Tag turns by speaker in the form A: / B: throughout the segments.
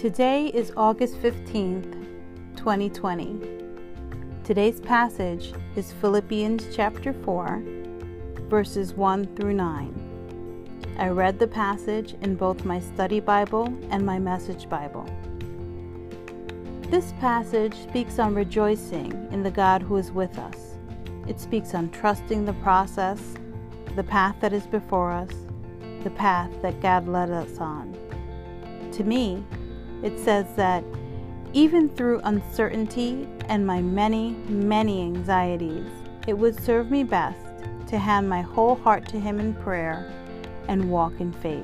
A: Today is August 15th, 2020. Today's passage is Philippians chapter 4, verses 1 through 9. I read the passage in both my study Bible and my Message Bible. This passage speaks on rejoicing in the God who is with us. It speaks on trusting the process, the path that is before us, the path that God led us on. To me, it says that even through uncertainty and my many anxieties, it would serve me best to hand my whole heart to Him in prayer and walk in faith.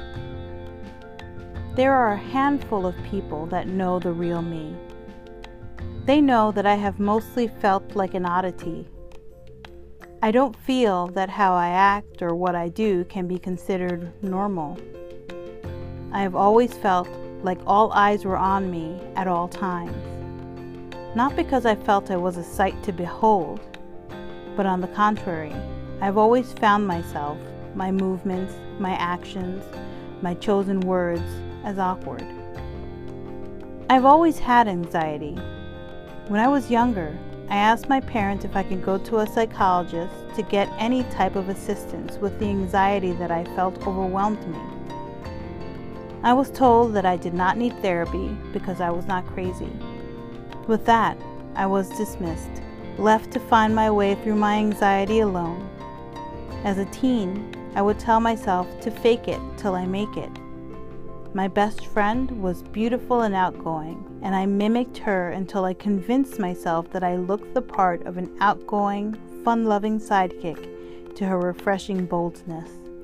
A: There are a handful of people that know the real me. They know that I have mostly felt like an oddity. I don't feel that how I act or what I do can be considered normal. I have always felt like all eyes were on me at all times. Not because I felt I was a sight to behold, but on the contrary, I've always found myself, my movements, my actions, my chosen words as awkward. I've always had anxiety. When I was younger, I asked my parents if I could go to a psychologist to get any type of assistance with the anxiety that I felt overwhelmed me. I was told that I did not need therapy because I was not crazy. With that, I was dismissed, left to find my way through my anxiety alone. As a teen, I would tell myself to fake it till I make it. My best friend was beautiful and outgoing, and I mimicked her until I convinced myself that I looked the part of an outgoing, fun-loving sidekick to her refreshing boldness.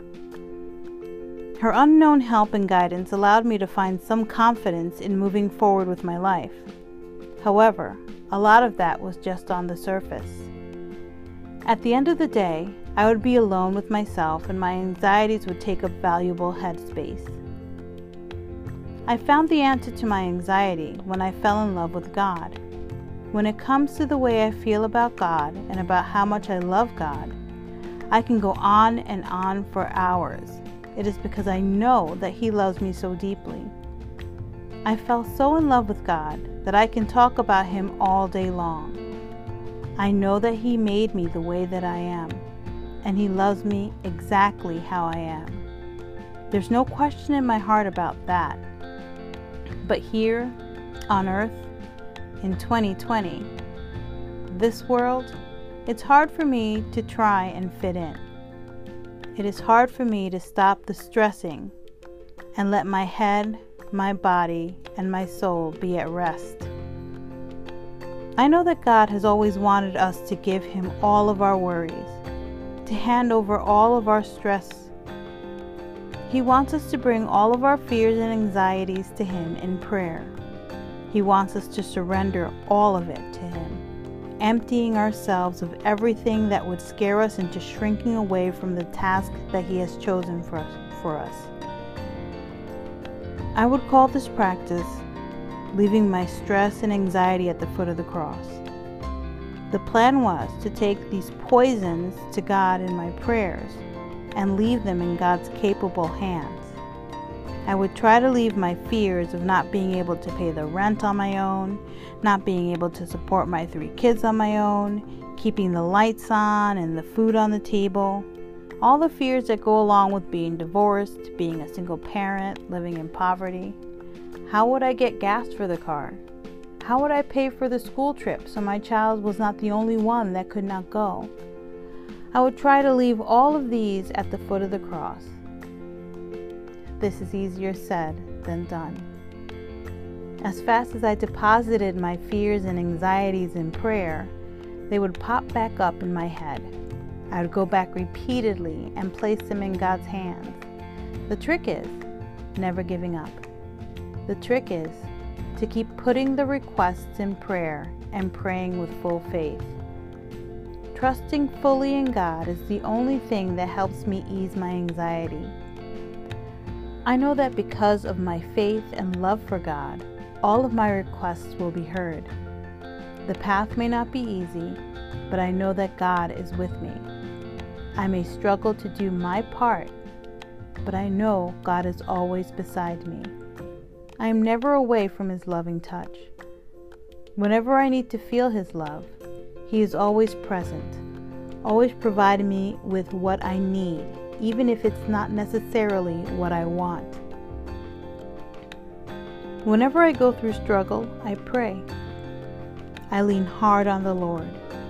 A: Her unknown help and guidance allowed me to find some confidence in moving forward with my life. However, a lot of that was just on the surface. At the end of the day, I would be alone with myself and my anxieties would take up valuable headspace. I found the answer to my anxiety when I fell in love with God. When it comes to the way I feel about God and about how much I love God, I can go on and on for hours. It is because I know that He loves me so deeply. I fell so in love with God that I can talk about Him all day long. I know that He made me the way that I am, and He loves me exactly how I am. There's no question in my heart about that. But here, on earth, in 2020, this world, it's hard for me to try and fit in. It is hard for me to stop the stressing and let my head, my body, and my soul be at rest. I know that God has always wanted us to give Him all of our worries, to hand over all of our stress. He wants us to bring all of our fears and anxieties to Him in prayer. He wants us to surrender all of it to Him, emptying ourselves of everything that would scare us into shrinking away from the task that He has chosen for us. I would call this practice leaving my stress and anxiety at the foot of the cross. The plan was to take these poisons to God in my prayers and leave them in God's capable hands. I would try to leave my fears of not being able to pay the rent on my own, not being able to support my 3 kids on my own, keeping the lights on and the food on the table, all the fears that go along with being divorced, being a single parent, living in poverty. How would I get gas for the car? How would I pay for the school trip so my child was not the only one that could not go? I would try to leave all of these at the foot of the cross. This is easier said than done. As fast as I deposited my fears and anxieties in prayer, they would pop back up in my head. I would go back repeatedly and place them in God's hands. The trick is never giving up. The trick is to keep putting the requests in prayer and praying with full faith. Trusting fully in God is the only thing that helps me ease my anxiety. I know that because of my faith and love for God, all of my requests will be heard. The path may not be easy, but I know that God is with me. I may struggle to do my part, but I know God is always beside me. I am never away from His loving touch. Whenever I need to feel His love, He is always present, always providing me with what I need, even if it's not necessarily what I want. Whenever I go through struggle, I pray. I lean hard on the Lord.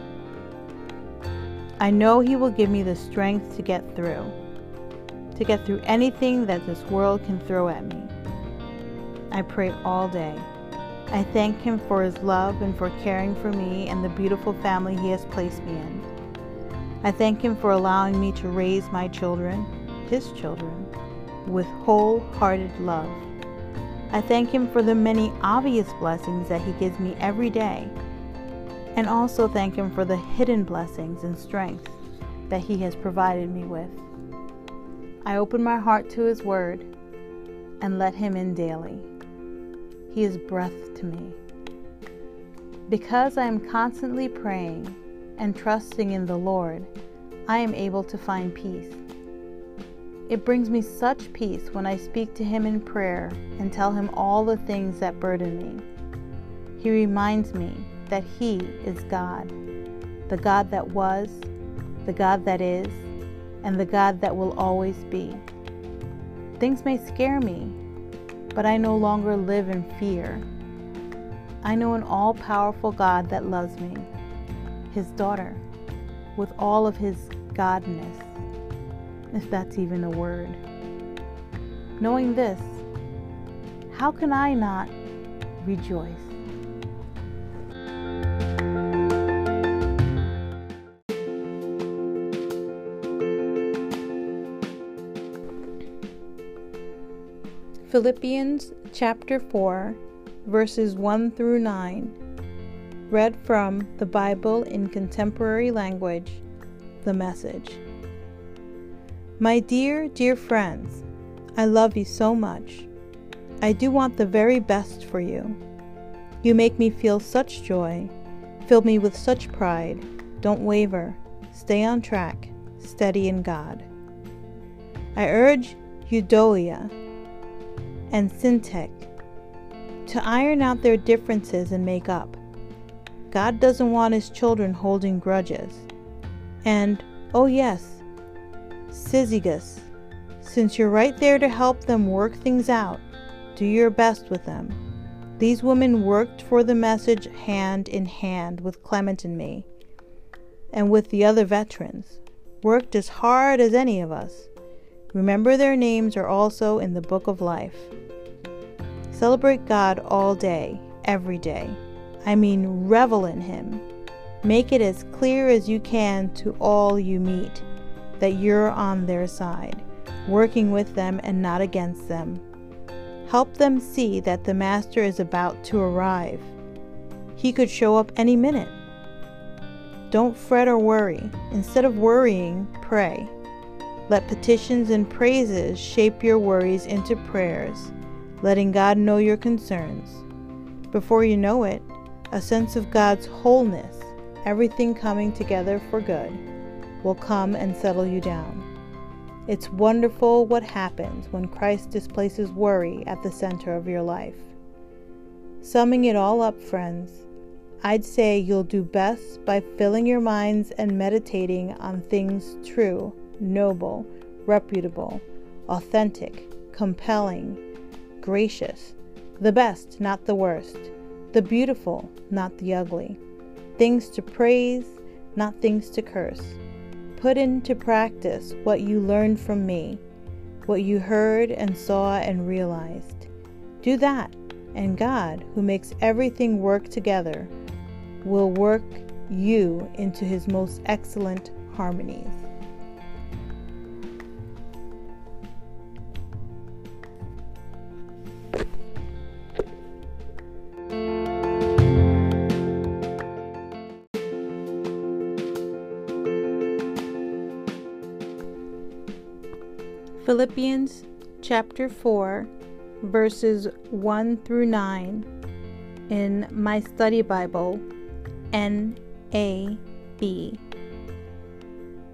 A: I know He will give me the strength to get through anything that this world can throw at me. I pray all day. I thank Him for His love and for caring for me and the beautiful family He has placed me in. I thank Him for allowing me to raise my children, His children, with wholehearted love. I thank Him for the many obvious blessings that He gives me every day, and also thank Him for the hidden blessings and strength that He has provided me with. I open my heart to His Word and let Him in daily. He is breath to me. Because I am constantly praying and trusting in the Lord, I am able to find peace. It brings me such peace when I speak to Him in prayer and tell Him all the things that burden me. He reminds me that He is God, the God that was, the God that is, and the God that will always be. Things may scare me, but I no longer live in fear. I know an all-powerful God that loves me, His daughter, with all of His godness, if that's even a word. Knowing this, how can I not rejoice? Philippians chapter 4, verses 1 through 9, read from the Bible in Contemporary Language, The Message. My dear, dear friends, I love you so much. I do want the very best for you. You make me feel such joy, fill me with such pride. Don't waver, stay on track, steady in God. I urge Euodia and Syntyche to iron out their differences and make up. God doesn't want His children holding grudges. And, oh yes, Syzygus, since you're right there to help them work things out, do your best with them. These women worked for the message hand in hand with Clement and me, and with the other veterans, worked as hard as any of us. Remember, their names are also in the book of life. Celebrate God all day, every day. I mean, revel in Him. Make it as clear as you can to all you meet that you're on their side, working with them and not against them. Help them see that the Master is about to arrive. He could show up any minute. Don't fret or worry. Instead of worrying, pray. Let petitions and praises shape your worries into prayers, letting God know your concerns. Before you know it, a sense of God's wholeness, everything coming together for good, will come and settle you down. It's wonderful what happens when Christ displaces worry at the center of your life. Summing it all up, friends, I'd say you'll do best by filling your minds and meditating on things true, noble, reputable, authentic, compelling, gracious, the best, not the worst, the beautiful, not the ugly, things to praise, not things to curse. Put into practice what you learned from me, what you heard and saw and realized. Do that, and God, who makes everything work together, will work you into His most excellent harmonies. Philippians chapter 4, verses 1 through 9 in my study Bible, NAB.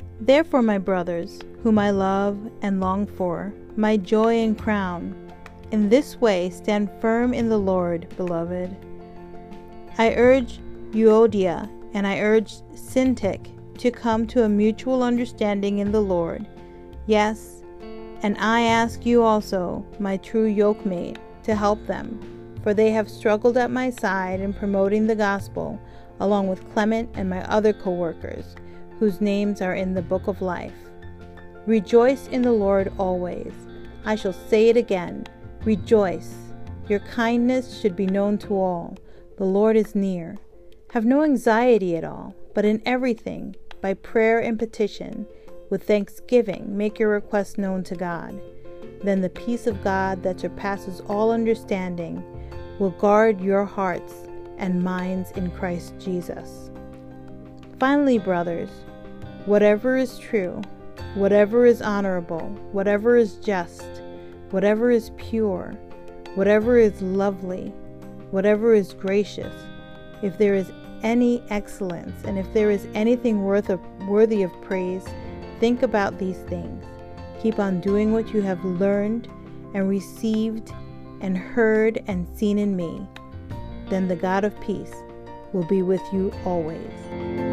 A: Therefore, my brothers, whom I love and long for, my joy and crown, In this way, stand firm in the Lord, beloved. I urge Euodia and I urge Syntyche to come to a mutual understanding in the Lord. Yes, and I ask you also, my true yoke-mate, to help them, for they have struggled at my side in promoting the gospel, along with Clement and my other co-workers, whose names are in the book of life. Rejoice in the Lord always. I shall say it again, rejoice. Your kindness should be known to all. The Lord is near. Have no anxiety at all, but in everything, by prayer and petition, with thanksgiving, make your requests known to God. Then the peace of God that surpasses all understanding will guard your hearts and minds in Christ Jesus. Finally, brothers, whatever is true, whatever is honorable, whatever is just, whatever is pure, whatever is lovely, whatever is gracious, if there is any excellence, and if there is anything worthy of praise, think about these things. Keep on doing what you have learned and received and heard and seen in me. Then the God of peace will be with you always.